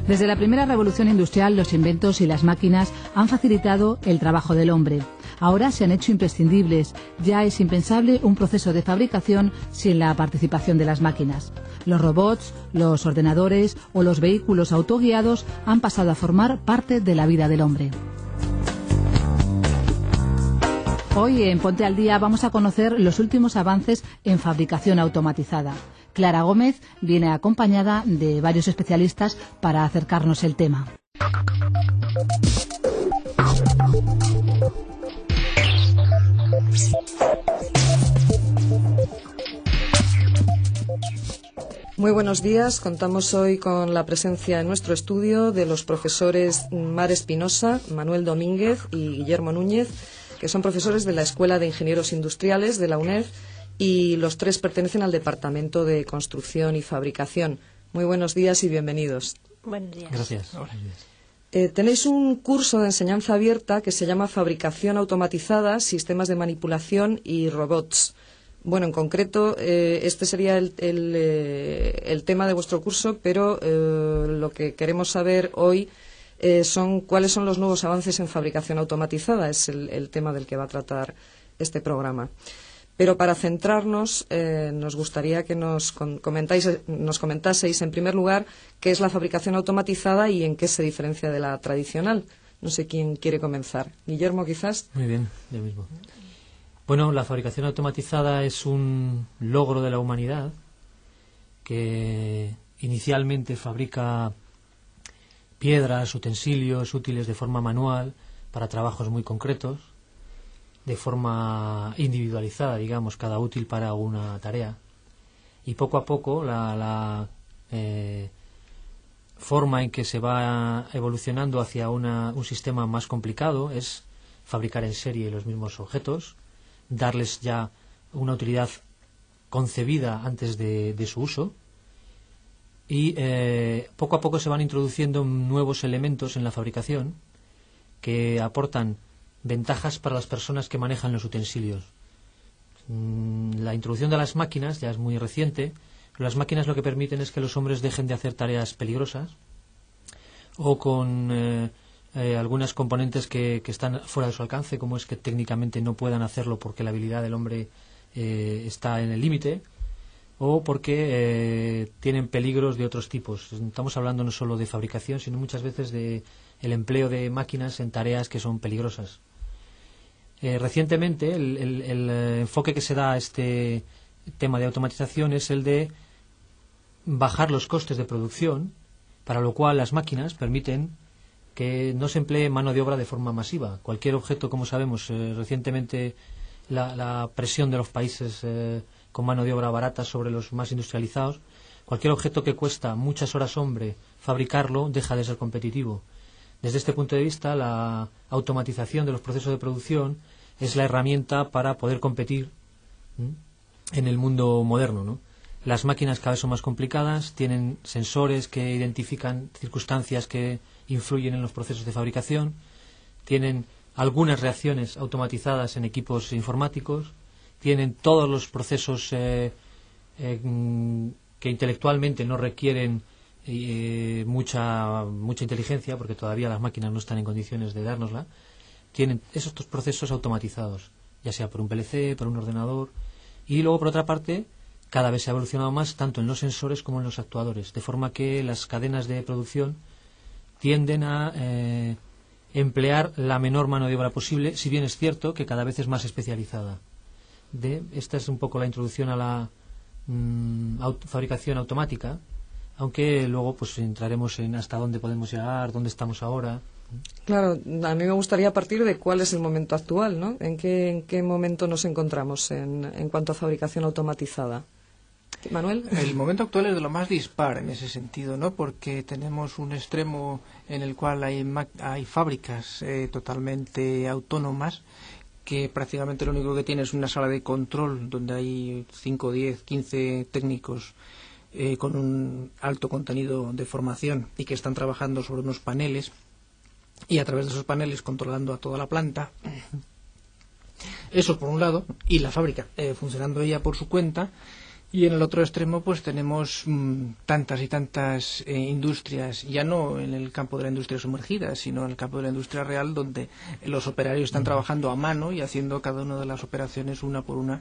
Desde la primera revolución industrial, los inventos y las máquinas han facilitado el trabajo del hombre. Ahora se han hecho imprescindibles. Ya es impensable un proceso de fabricación sin la participación de las máquinas. Los robots, los ordenadores o los vehículos autoguiados han pasado a formar parte de la vida del hombre. Hoy en Ponte al Día vamos a conocer los últimos avances en fabricación automatizada. Clara Gómez viene acompañada de varios especialistas para acercarnos el tema. Muy buenos días. Contamos hoy con la presencia en nuestro estudio de los profesores Mar Espinosa, Manuel Domínguez y Guillermo Núñez, que son profesores de la Escuela de Ingenieros Industriales de la UNED, y los tres pertenecen al Departamento de Construcción y Fabricación. Muy buenos días y bienvenidos. Buenos días. Gracias. Tenéis un curso de enseñanza abierta que se llama Fabricación Automatizada, Sistemas de Manipulación y Robots. Bueno, en concreto, este sería el tema de vuestro curso, pero lo que queremos saber hoy son cuáles son los nuevos avances en fabricación automatizada. Es el tema del que va a tratar este programa. Pero para centrarnos, nos gustaría que nos comentaseis, en primer lugar, qué es la fabricación automatizada y en qué se diferencia de la tradicional. No sé quién quiere comenzar. Guillermo, quizás. Muy bien, yo mismo. Bueno, la fabricación automatizada es un logro de la humanidad que inicialmente fabrica piedras, utensilios útiles de forma manual para trabajos muy concretos, de forma individualizada, digamos, cada útil para una tarea. Y poco a poco la forma en que se va evolucionando hacia un sistema más complicado es fabricar en serie los mismos objetos, darles ya una utilidad concebida antes de su uso, y poco a poco se van introduciendo nuevos elementos en la fabricación que aportan ventajas para las personas que manejan los utensilios. La introducción de las máquinas ya es muy reciente, pero las máquinas lo que permiten es que los hombres dejen de hacer tareas peligrosas o con algunas componentes que están fuera de su alcance, como es que técnicamente no puedan hacerlo porque la habilidad del hombre está en el límite, o porque tienen peligros de otros tipos. Estamos hablando no solo de fabricación, sino muchas veces de el empleo de máquinas en tareas que son peligrosas. Recientemente el enfoque que se da a este tema de automatización es el de bajar los costes de producción, para lo cual las máquinas permiten que no se emplee mano de obra de forma masiva. Cualquier objeto, como sabemos, recientemente la presión de los países con mano de obra barata sobre los más industrializados, cualquier objeto que cuesta muchas horas hombre fabricarlo deja de ser competitivo. Desde este punto de vista, la automatización de los procesos de producción es la herramienta para poder competir en el mundo moderno, ¿no? Las máquinas cada vez son más complicadas, tienen sensores que identifican circunstancias que influyen en los procesos de fabricación, tienen algunas reacciones automatizadas en equipos informáticos, tienen todos los procesos que intelectualmente no requieren mucha inteligencia, porque todavía las máquinas no están en condiciones de dárnosla. Tienen esos procesos automatizados, ya sea por un PLC, por un ordenador, y luego, por otra parte, cada vez se ha evolucionado más tanto en los sensores como en los actuadores, de forma que las cadenas de producción tienden a emplear la menor mano de obra posible, si bien es cierto que cada vez es más especializada. Esta es un poco la introducción a la fabricación automática, aunque luego pues entraremos en hasta dónde podemos llegar, dónde estamos ahora. Claro, a mí me gustaría partir de cuál es el momento actual, ¿no? ¿En qué momento nos encontramos en cuanto a fabricación automatizada? Manuel. El momento actual es de lo más dispar en ese sentido, ¿no? Porque tenemos un extremo en el cual hay fábricas totalmente autónomas, que prácticamente lo único que tiene es una sala de control donde hay 5, 10, 15 técnicos con un alto contenido de formación y que están trabajando sobre unos paneles y a través de esos paneles controlando a toda la planta. Eso por un lado, y la fábrica funcionando ella por su cuenta, Y en el otro extremo pues tenemos tantas y tantas industrias, ya no en el campo de la industria sumergida, sino en el campo de la industria real, donde los operarios están trabajando a mano y haciendo cada una de las operaciones una por una,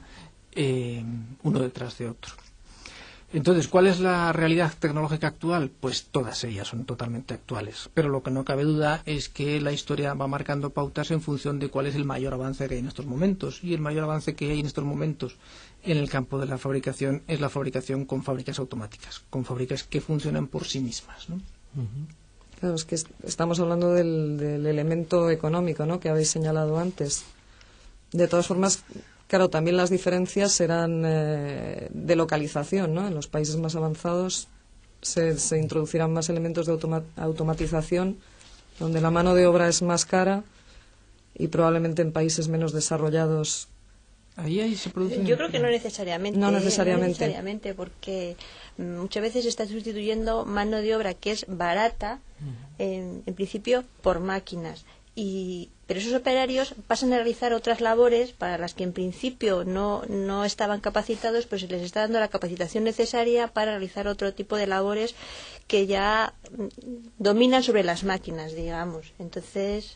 uno detrás de otro. Entonces, ¿cuál es la realidad tecnológica actual? Pues todas ellas son totalmente actuales. Pero lo que no cabe duda es que la historia va marcando pautas en función de cuál es el mayor avance que hay en estos momentos. Y el mayor avance que hay en estos momentos en el campo de la fabricación es la fabricación con fábricas automáticas, con fábricas que funcionan por sí mismas, ¿no? Claro, es que estamos hablando del elemento económico, ¿no?, que habéis señalado antes. De todas formas, claro, también las diferencias serán de localización, ¿no? En los países más avanzados se introducirán más elementos de automatización, donde la mano de obra es más cara, y probablemente en países menos desarrollados. Ahí se produce. Yo creo que no necesariamente. No necesariamente. No necesariamente, porque muchas veces se está sustituyendo mano de obra que es barata, en principio, por máquinas. Pero esos operarios pasan a realizar otras labores para las que en principio no estaban capacitados, pues se les está dando la capacitación necesaria para realizar otro tipo de labores que ya dominan sobre las máquinas, digamos. Entonces,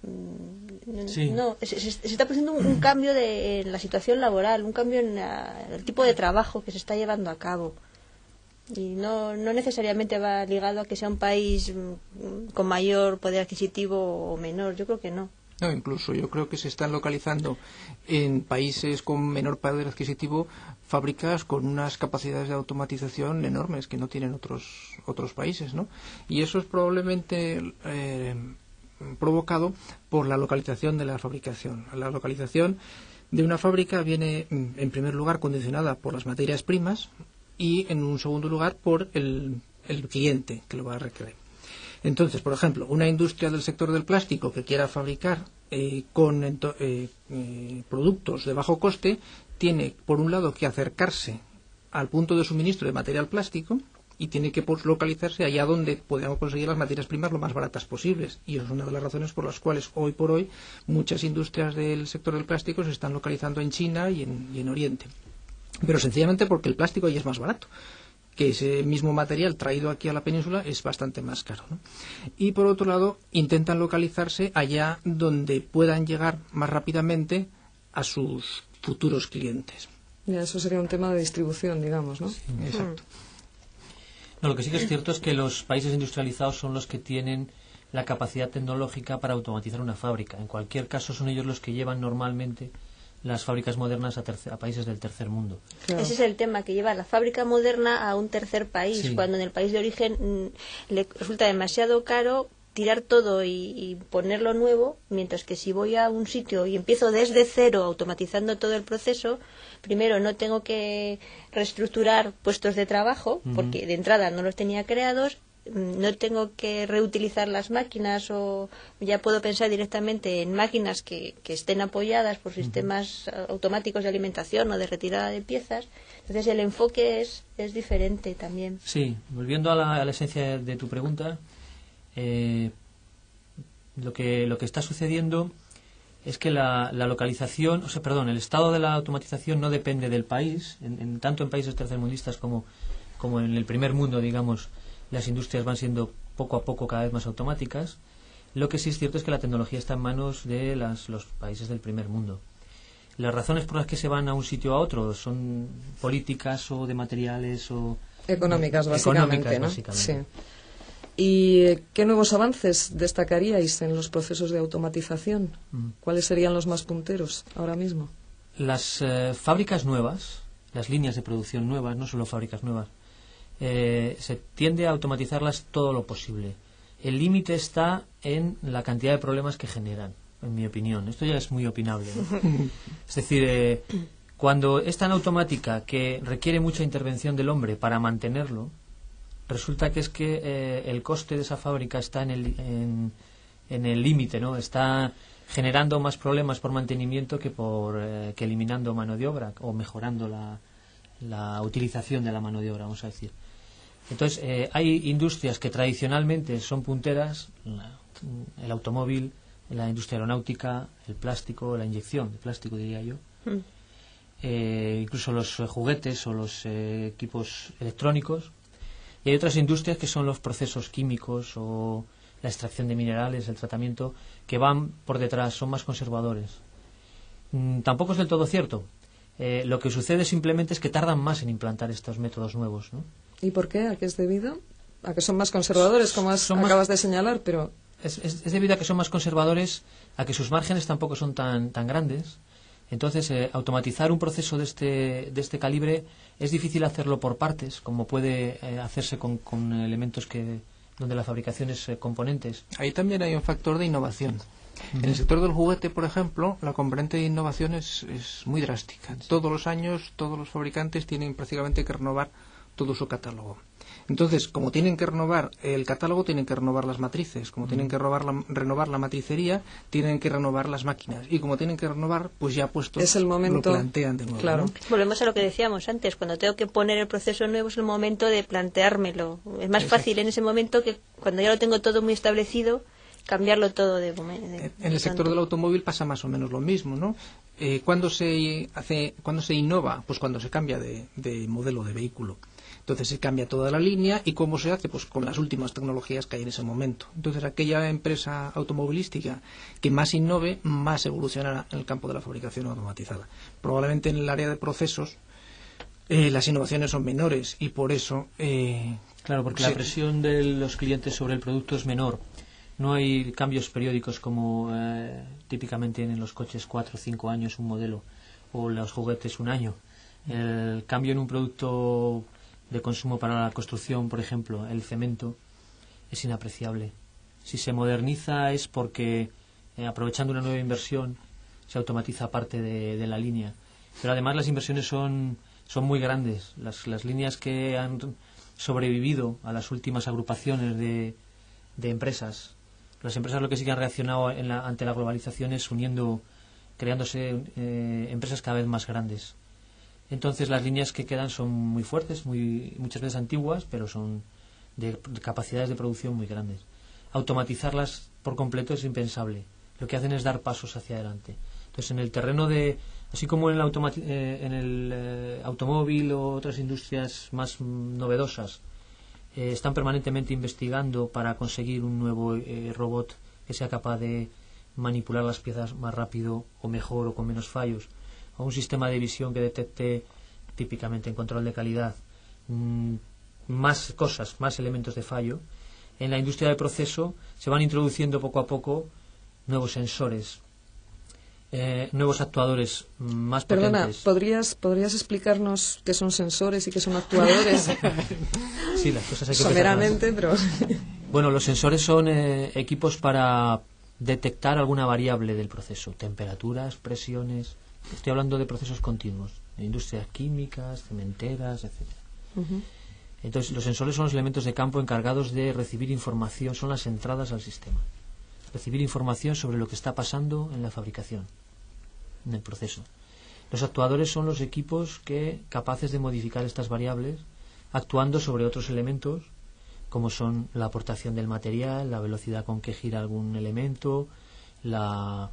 sí. no, se está produciendo un cambio en la situación laboral, un cambio en el tipo de trabajo que se está llevando a cabo. Y no necesariamente va ligado a que sea un país con mayor poder adquisitivo o menor. Yo creo que no. No, incluso yo creo que se están localizando en países con menor poder adquisitivo fábricas con unas capacidades de automatización enormes que no tienen otros países, ¿no? Y eso es probablemente provocado por la localización de la fabricación. La localización de una fábrica viene, en primer lugar, condicionada por las materias primas, y en un segundo lugar por el cliente que lo va a requerir. Entonces, por ejemplo, una industria del sector del plástico que quiera fabricar con productos de bajo coste tiene, por un lado, que acercarse al punto de suministro de material plástico y tiene que localizarse allá donde podamos conseguir las materias primas lo más baratas posibles. Y eso es una de las razones por las cuales hoy por hoy muchas industrias del sector del plástico se están localizando en China y en Oriente. Pero sencillamente porque el plástico ahí es más barato, que ese mismo material traído aquí a la península es bastante más caro, ¿no? Y por otro lado, intentan localizarse allá donde puedan llegar más rápidamente a sus futuros clientes. Ya, eso sería un tema de distribución, digamos, ¿no? Sí. Exacto. No, lo que sí que es cierto es que los países industrializados son los que tienen la capacidad tecnológica para automatizar una fábrica. En cualquier caso, son ellos los que llevan normalmente las fábricas modernas a países del tercer mundo. Claro. Ese es el tema, que lleva la fábrica moderna a un tercer país, Sí. cuando en el país de origen le resulta demasiado caro tirar todo y ponerlo nuevo, mientras que si voy a un sitio y empiezo desde cero automatizando todo el proceso, primero no tengo que reestructurar puestos de trabajo, porque de entrada no los tenía creados, no tengo que reutilizar las máquinas, o ya puedo pensar directamente en máquinas que estén apoyadas por sistemas automáticos de alimentación o de retirada de piezas. Entonces el enfoque es diferente también. Sí, volviendo a la esencia de tu pregunta, lo que está sucediendo es que la localización, el estado de la automatización no depende del país, tanto en países tercermundistas como en el primer mundo, digamos. Las industrias van siendo poco a poco cada vez más automáticas. Lo que sí es cierto es que la tecnología está en manos de los países del primer mundo. Las razones por las que se van a un sitio a otro son políticas o de materiales o Económicas, básicamente, ¿no? Básicamente. Sí. ¿Y qué nuevos avances destacaríais en los procesos de automatización? ¿Cuáles serían los más punteros ahora mismo? Las fábricas nuevas, las líneas de producción nuevas, no solo fábricas nuevas, se tiende a automatizarlas todo lo posible. El límite está en la cantidad de problemas que generan, en mi opinión. Esto ya es muy opinable, ¿no? Es decir, cuando es tan automática que requiere mucha intervención del hombre para mantenerlo, resulta que el coste de esa fábrica está en el límite, ¿no? Está generando más problemas por mantenimiento que eliminando mano de obra o mejorando la utilización de la mano de obra, vamos a decir. Entonces, hay industrias que tradicionalmente son punteras, el automóvil, la industria aeronáutica, el plástico, la inyección de plástico, diría yo. incluso los juguetes o los equipos electrónicos. Y hay otras industrias que son los procesos químicos o la extracción de minerales, el tratamiento, que van por detrás, son más conservadores. Tampoco es del todo cierto. Lo que sucede simplemente es que tardan más en implantar estos métodos nuevos, ¿no? ¿Y por qué? ¿A qué es debido? A que son más conservadores, como acabas de señalar, pero... Es debido a que son más conservadores, a que sus márgenes tampoco son tan grandes. Entonces, automatizar un proceso de este calibre es difícil hacerlo por partes, como puede hacerse con elementos donde la fabricación es componentes. Ahí también hay un factor de innovación. En el sector del juguete, por ejemplo, la componente de innovación es muy drástica. Todos los años, todos los fabricantes tienen prácticamente que renovar todo su catálogo. Entonces, como tienen que renovar el catálogo, tienen que renovar las matrices. Como tienen que renovar la matricería, tienen que renovar las máquinas. Y como tienen que renovar, pues ya puestos es el momento, lo plantean de nuevo. Claro. ¿No? Volvemos a lo que decíamos antes. Cuando tengo que poner el proceso nuevo es el momento de planteármelo. Es más fácil en ese momento que cuando ya lo tengo todo muy establecido, cambiarlo todo de En el sector del automóvil pasa más o menos lo mismo, ¿no? ¿Cuándo se innova? Pues cuando se cambia de modelo de vehículo. Entonces se cambia toda la línea. ¿Y cómo se hace? Pues con las últimas tecnologías que hay en ese momento. Entonces aquella empresa automovilística que más innove, más evolucionará en el campo de la fabricación automatizada. Probablemente en el área de procesos las innovaciones son menores y por eso... Claro, porque la presión de los clientes sobre el producto es menor. No hay cambios periódicos como típicamente en los coches 4 o 5 años un modelo o los juguetes un año. El cambio en un producto de consumo para la construcción, por ejemplo, el cemento, es inapreciable. Si se moderniza es porque aprovechando una nueva inversión se automatiza parte de la línea. Pero además las inversiones son muy grandes. Las líneas que han sobrevivido a las últimas agrupaciones de empresas. Las empresas lo que sí que han reaccionado ante la globalización es creándose empresas cada vez más grandes. Entonces las líneas que quedan son muy fuertes, muchas veces antiguas, pero son de capacidades de producción muy grandes. Automatizarlas por completo es impensable. Lo que hacen es dar pasos hacia adelante. Entonces en el terreno así como en el automóvil o otras industrias más novedosas, están permanentemente investigando para conseguir un nuevo robot que sea capaz de manipular las piezas más rápido o mejor o con menos fallos, o un sistema de visión que detecte típicamente en control de calidad más cosas, más elementos de fallo. En la industria del proceso se van introduciendo poco a poco nuevos sensores, nuevos actuadores más potentes. Perdona, ¿podrías explicarnos qué son sensores y qué son actuadores? Sí, las cosas hay que someramente, pero... Bueno, los sensores son equipos para detectar alguna variable del proceso, temperaturas, presiones. Estoy hablando de procesos continuos, de industrias químicas, cementeras, etcétera. Entonces, los sensores son los elementos de campo encargados de recibir información, son las entradas al sistema. Recibir información sobre lo que está pasando en la fabricación, en el proceso. Los actuadores son los equipos capaces de modificar estas variables, actuando sobre otros elementos, como son la aportación del material, la velocidad con que gira algún elemento, la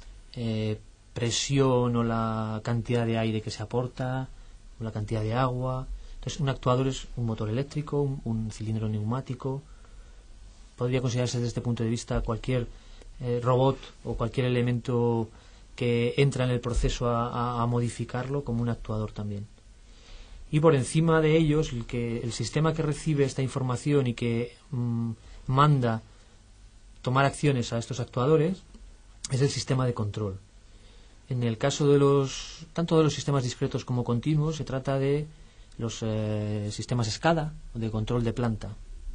presión o la cantidad de aire que se aporta, o la cantidad de agua. Entonces, un actuador es un motor eléctrico, un cilindro neumático. Podría considerarse desde este punto de vista cualquier robot o cualquier elemento que entra en el proceso a modificarlo como un actuador también. Y por encima de ellos, el sistema que recibe esta información y que manda tomar acciones a estos actuadores es el sistema de control. En el caso de tanto de los sistemas discretos como continuos, se trata de los sistemas SCADA, de control de planta.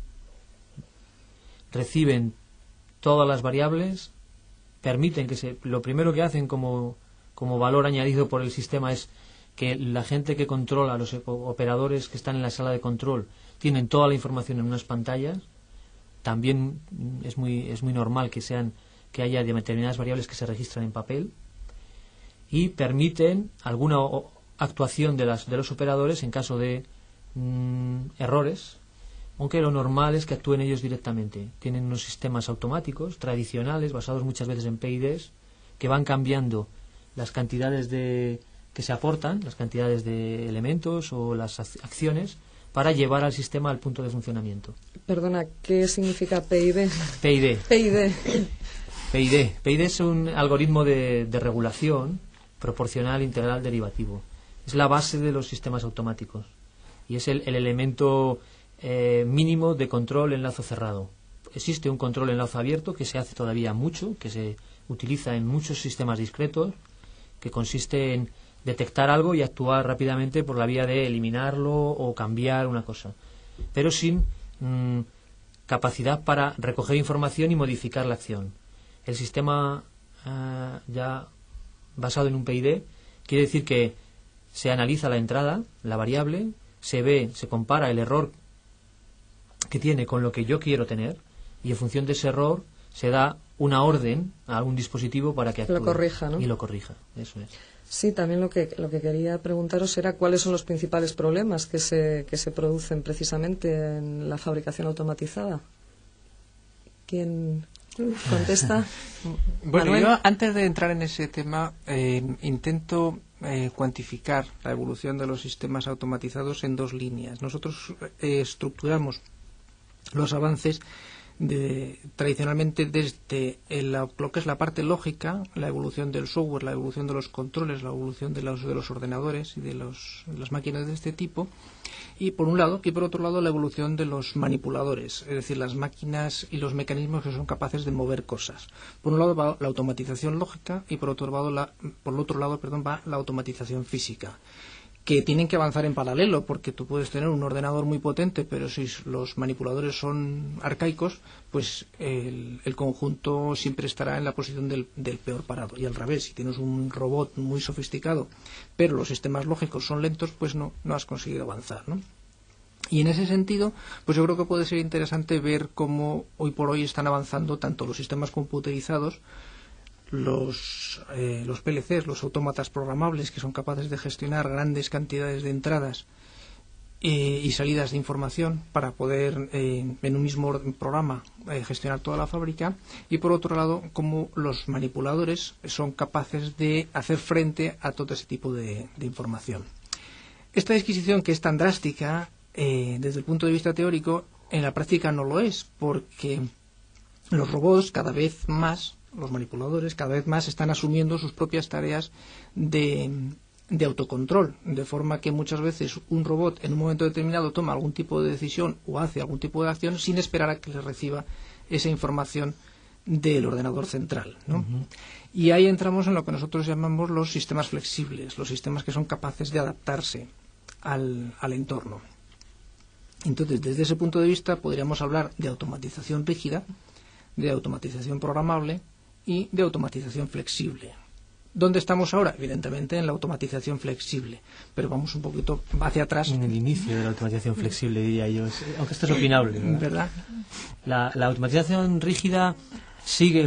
Reciben todas las variables, permiten lo primero que hacen como valor añadido por el sistema es que la gente que controla, los operadores que están en la sala de control, tienen toda la información en unas pantallas. También es muy normal que haya determinadas variables que se registran en papel y permiten alguna actuación de los operadores en caso de errores, aunque lo normal es que actúen ellos directamente. Tienen unos sistemas automáticos tradicionales basados muchas veces en PIDs que van cambiando las cantidades que que se aportan, las cantidades de elementos o las acciones para llevar al sistema al punto de funcionamiento. Perdona, ¿qué significa PID? PID. PID. PID es un algoritmo de regulación proporcional integral derivativo. Es la base de los sistemas automáticos y es el elemento mínimo de control en lazo cerrado. Existe un control en lazo abierto que se hace todavía mucho, que se utiliza en muchos sistemas discretos, que consiste en detectar algo y actuar rápidamente por la vía de eliminarlo o cambiar una cosa, pero sin capacidad para recoger información y modificar la acción. El sistema ya basado en un PID quiere decir que se analiza la entrada, la variable, se compara el error que tiene con lo que yo quiero tener y en función de ese error se da una orden a algún dispositivo para que actúe lo corrija, ¿no? Y lo corrija, eso es. Sí, también lo que quería preguntaros era cuáles son los principales problemas que se producen precisamente en la fabricación automatizada. ¿Quién contesta? Bueno, Manuel. yo antes de entrar en ese tema intento cuantificar la evolución de los sistemas automatizados en dos líneas. Nosotros estructuramos los avances tradicionalmente desde lo que es la parte lógica, la evolución del software, la evolución de los controles, la evolución de los ordenadores y de las máquinas de este tipo, y por un lado, y por otro lado la evolución de los manipuladores, es decir, las máquinas y los mecanismos que son capaces de mover cosas. Por un lado va la automatización lógica y por otro lado va la automatización física, que tienen que avanzar en paralelo, porque tú puedes tener un ordenador muy potente, pero si los manipuladores son arcaicos, pues el conjunto siempre estará en la posición del peor parado. Y al revés, si tienes un robot muy sofisticado, pero los sistemas lógicos son lentos, pues no has conseguido avanzar, ¿no? Y en ese sentido, pues yo creo que puede ser interesante ver cómo hoy por hoy están avanzando tanto los sistemas computerizados, los PLCs, los autómatas programables, que son capaces de gestionar grandes cantidades de entradas y salidas de información para poder en un mismo programa gestionar toda la fábrica, y por otro lado como los manipuladores son capaces de hacer frente a todo ese tipo de información. Esta disquisición, que es tan drástica desde el punto de vista teórico, en la práctica no lo es, porque los robots cada vez más, los manipuladores cada vez más están asumiendo sus propias tareas de autocontrol, de forma que muchas veces un robot en un momento determinado toma algún tipo de decisión o hace algún tipo de acción sin esperar a que le reciba esa información del ordenador central, ¿no? Uh-huh. Y ahí entramos en lo que nosotros llamamos los sistemas flexibles, los sistemas que son capaces de adaptarse al entorno. Entonces, desde ese punto de vista podríamos hablar de automatización rígida, de automatización programable y de automatización flexible. ¿Dónde estamos ahora? Evidentemente en la automatización flexible, pero vamos un poquito hacia atrás. En el inicio de la automatización flexible, diría yo, aunque esto es opinable, ¿verdad? La automatización rígida sigue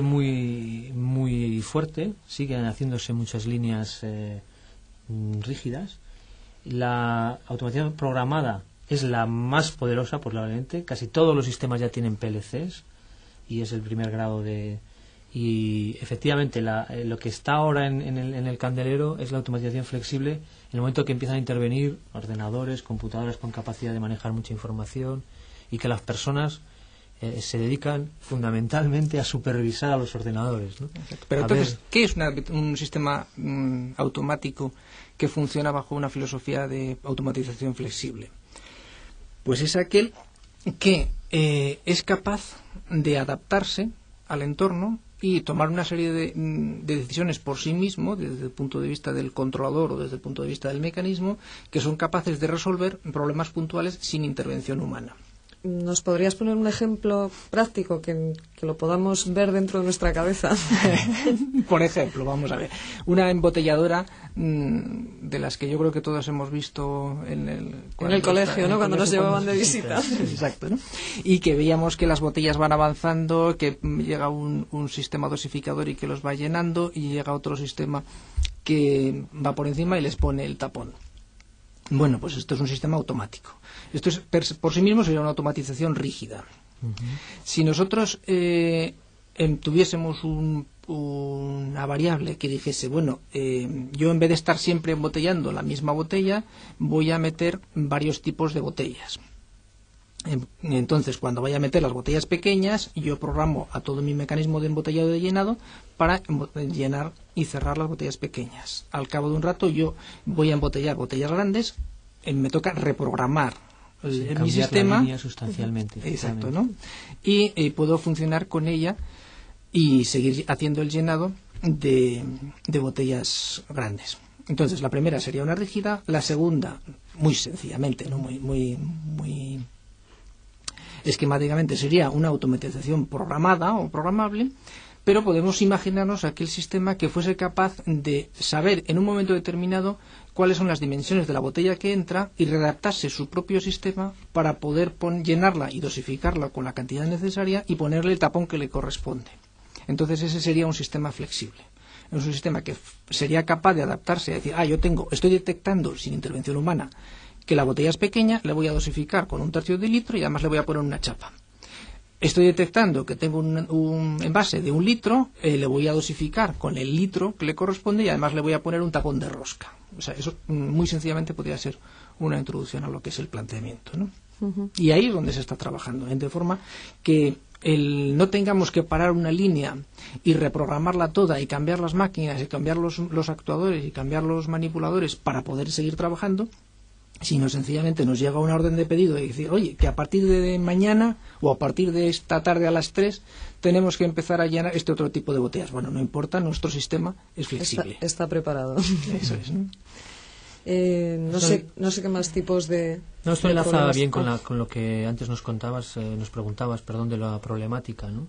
muy fuerte, siguen haciéndose muchas líneas rígidas. La automatización programada es la más poderosa, probablemente. Casi todos los sistemas ya tienen PLCs y es el primer grado de... Y efectivamente lo que está ahora en el candelero es la automatización flexible, en el momento que empiezan a intervenir ordenadores, computadoras con capacidad de manejar mucha información, y que las personas se dedican fundamentalmente a supervisar a los ordenadores, ¿no? Pero entonces, ¿qué es un sistema automático que funciona bajo una filosofía de automatización flexible? Pues es aquel que es capaz de adaptarse al entorno y tomar una serie de decisiones por sí mismo, desde el punto de vista del controlador o desde el punto de vista del mecanismo, que son capaces de resolver problemas puntuales sin intervención humana. ¿Nos podrías poner un ejemplo práctico que lo podamos ver dentro de nuestra cabeza? Por ejemplo, vamos a ver, una embotelladora de las que yo creo que todos hemos visto en el colegio, ¿no? Cuando nos llevaban de visita. Exacto, ¿no? Y que veíamos que las botellas van avanzando, que llega un sistema dosificador y que los va llenando, y llega otro sistema que va por encima y les pone el tapón. Bueno, pues esto es un sistema automático. Esto es por sí mismo sería una automatización rígida. Uh-huh. Si nosotros tuviésemos un una variable que dijese, bueno, yo en vez de estar siempre embotellando la misma botella, voy a meter varios tipos de botellas. Entonces, cuando vaya a meter las botellas pequeñas, yo programo a todo mi mecanismo de embotellado y de llenado para llenar y cerrar las botellas pequeñas. Al cabo de un rato yo voy a embotellar botellas grandes, me toca reprogramar mi sistema. La línea sustancialmente. Exacto, ¿no? Y puedo funcionar con ella y seguir haciendo el llenado de botellas grandes. Entonces, la primera sería una rígida, la segunda, muy sencillamente, no muy esquemáticamente, sería una automatización programada o programable, pero podemos imaginarnos aquel sistema que fuese capaz de saber en un momento determinado cuáles son las dimensiones de la botella que entra y readaptarse su propio sistema para poder llenarla y dosificarla con la cantidad necesaria y ponerle el tapón que le corresponde. Entonces ese sería un sistema flexible. Es un sistema que sería capaz de adaptarse a decir, estoy detectando sin intervención humana que la botella es pequeña, le voy a dosificar con 1/3 de litro y además le voy a poner una chapa. Estoy detectando que tengo un envase de 1 litro, le voy a dosificar con el litro que le corresponde y además le voy a poner un tapón de rosca. O sea, eso muy sencillamente podría ser una introducción a lo que es el planteamiento, ¿no? Uh-huh. Y ahí es donde se está trabajando, de forma que no tengamos que parar una línea y reprogramarla toda y cambiar las máquinas y cambiar los actuadores y cambiar los manipuladores para poder seguir trabajando, sino sencillamente nos llega una orden de pedido y decir, oye, que a partir de mañana o a partir de esta tarde a las 3 tenemos que empezar a llenar este otro tipo de botellas. Bueno, no importa, nuestro sistema es flexible. Está preparado. Eso es, ¿no? No sé qué más tipos de... No, esto enlaza bien con lo que antes nos preguntabas, de la problemática, ¿no?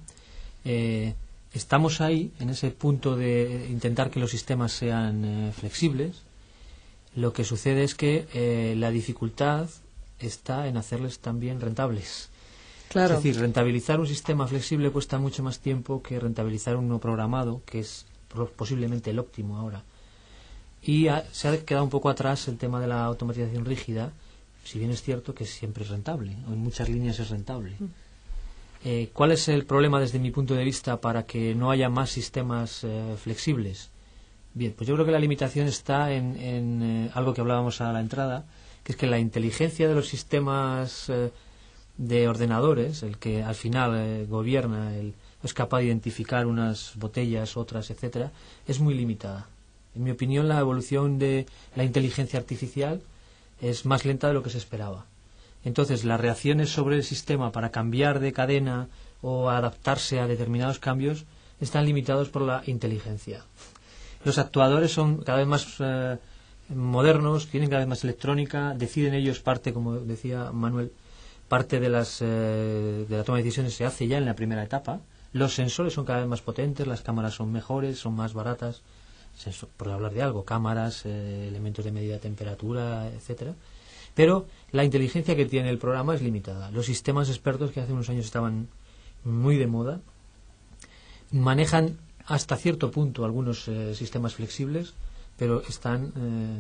Estamos ahí, en ese punto de intentar que los sistemas sean flexibles. Lo que sucede es que la dificultad está en hacerles también rentables. Claro. Es decir, rentabilizar un sistema flexible cuesta mucho más tiempo que rentabilizar uno programado, que es posiblemente el óptimo ahora. Y se ha quedado un poco atrás el tema de la automatización rígida, si bien es cierto que siempre es rentable, o en muchas líneas es rentable. ¿Cuál es el problema desde mi punto de vista para que no haya más sistemas flexibles? Bien, pues yo creo que la limitación está en algo que hablábamos a la entrada, que es que la inteligencia de los sistemas de ordenadores, el que al final gobierna, es capaz de identificar unas botellas, otras, etcétera, es muy limitada. En mi opinión, la evolución de la inteligencia artificial es más lenta de lo que se esperaba. Entonces, las reacciones sobre el sistema para cambiar de cadena o adaptarse a determinados cambios están limitados por la inteligencia. Los actuadores son cada vez más modernos, tienen cada vez más electrónica, deciden ellos parte, como decía Manuel, parte de la toma de decisiones se hace ya en la primera etapa. Los sensores son cada vez más potentes, las cámaras son mejores, son más baratas, por hablar de algo, cámaras, elementos de medida de temperatura, etcétera. Pero la inteligencia que tiene el programa es limitada. Los sistemas expertos, que hace unos años estaban muy de moda, manejan hasta cierto punto algunos sistemas flexibles, pero están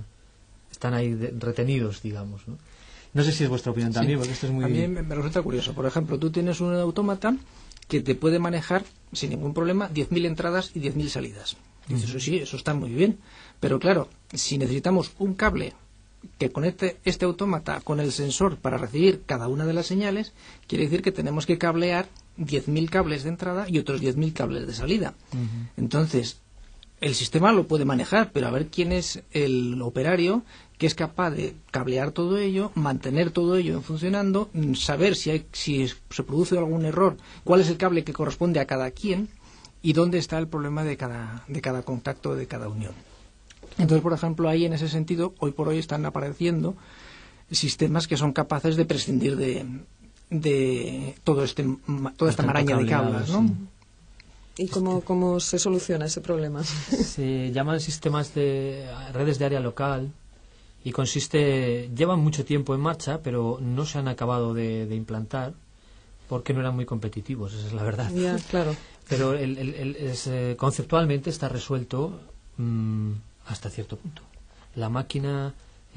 ahí retenidos, digamos, ¿no? No sé si es vuestra opinión también, porque esto es muy... A mí me resulta curioso. Por ejemplo, tú tienes un autómata que te puede manejar sin ningún problema 10.000 entradas y 10.000 salidas. Dices, sí, eso está muy bien. Pero claro, si necesitamos un cable que conecte este autómata con el sensor para recibir cada una de las señales, quiere decir que tenemos que cablear 10.000 cables de entrada y otros 10.000 cables de salida. Entonces, el sistema lo puede manejar, pero a ver quién es el operario que es capaz de cablear todo ello, mantener todo ello funcionando, saber si se produce algún error, cuál es el cable que corresponde a cada quien y dónde está el problema de cada contacto, de cada unión. Entonces, por ejemplo, ahí en ese sentido, hoy por hoy están apareciendo sistemas que son capaces de prescindir de toda esta maraña de cables, ¿no? ¿Y cómo se soluciona ese problema? Se llaman sistemas de redes de área local y llevan mucho tiempo en marcha, pero no se han acabado de implantar porque no eran muy competitivos, esa es la verdad. Ya, claro. Pero conceptualmente está resuelto hasta cierto punto. La máquina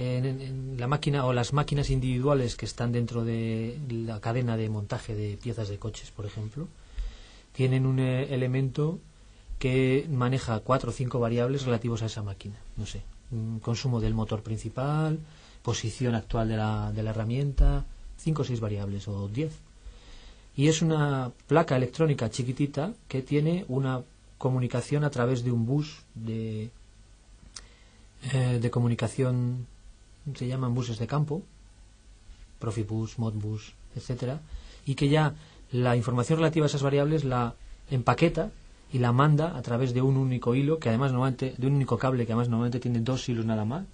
o las máquinas individuales que están dentro de la cadena de montaje de piezas de coches, por ejemplo, tienen un elemento que maneja 4 o 5 variables relativos a esa máquina. No sé, consumo del motor principal, posición actual de la herramienta, 5 o 6 variables o 10. Y es una placa electrónica chiquitita que tiene una comunicación a través de un bus de comunicación, se llaman buses de campo, Profibus, Modbus, etcétera, y que ya la información relativa a esas variables la empaqueta y la manda a través de un único hilo, que además normalmente, de un único cable que además normalmente tiene 2 hilos nada más,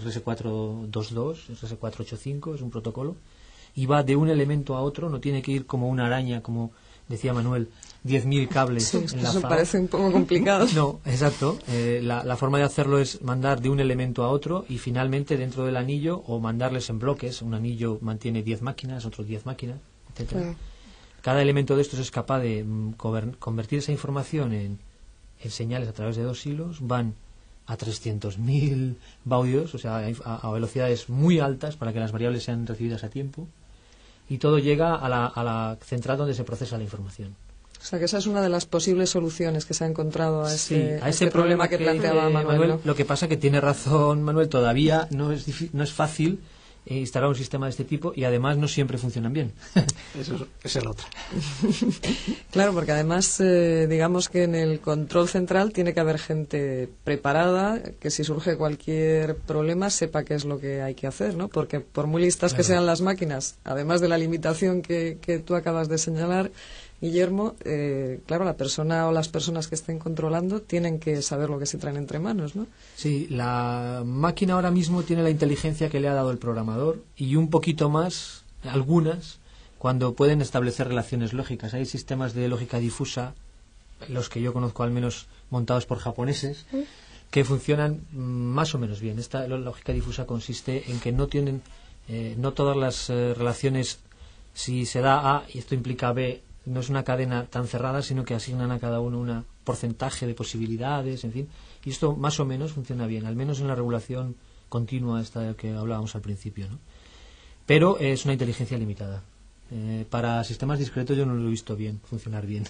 RS422, RS485, es un protocolo, y va de un elemento a otro, no tiene que ir como una araña, como decía Manuel, 10.000 cables sí, enlazados. Eso parece un poco complicado. No, exacto. La forma de hacerlo es mandar de un elemento a otro y finalmente dentro del anillo, o mandarles en bloques. Un anillo mantiene 10 máquinas, otros 10 máquinas, etcétera. Claro. Cada elemento de estos es capaz de convertir esa información en señales a través de 2 hilos. Van a 300.000 baudios, o sea, a velocidades muy altas para que las variables sean recibidas a tiempo. Y todo llega a la central donde se procesa la información. O sea, que esa es una de las posibles soluciones que se ha encontrado a ese este problema que planteaba Manuel. ¿No? Lo que pasa que tiene razón Manuel, todavía no es fácil instalar un sistema de este tipo y además no siempre funcionan bien. Eso es el otro. Claro, porque además digamos que en el control central tiene que haber gente preparada que si surge cualquier problema sepa qué es lo que hay que hacer, ¿no? Porque por muy listas que sean las máquinas, además de la limitación que tú acabas de señalar, Guillermo, claro, la persona o las personas que estén controlando tienen que saber lo que se traen entre manos, ¿no? Sí, la máquina ahora mismo tiene la inteligencia que le ha dado el programador y un poquito más, algunas, cuando pueden establecer relaciones lógicas. Hay sistemas de lógica difusa, los que yo conozco al menos montados por japoneses, que funcionan más o menos bien. Esta lógica difusa consiste en que no tienen, no todas las relaciones, si se da A y esto implica B, no es una cadena tan cerrada, sino que asignan a cada uno un porcentaje de posibilidades, en fin. Y esto más o menos funciona bien, al menos en la regulación continua esta que hablábamos al principio, ¿no? Pero es una inteligencia limitada. Para sistemas discretos yo no lo he visto bien, funcionar bien.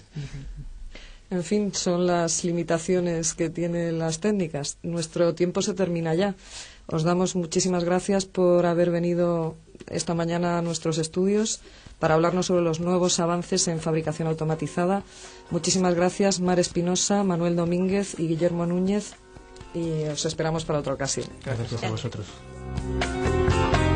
En fin, son las limitaciones que tienen las técnicas. Nuestro tiempo se termina ya. Os damos muchísimas gracias por haber venido esta mañana a nuestros estudios para hablarnos sobre los nuevos avances en fabricación automatizada. Muchísimas gracias, Mar Espinosa, Manuel Domínguez y Guillermo Núñez, y os esperamos para otra ocasión. Gracias a vosotros.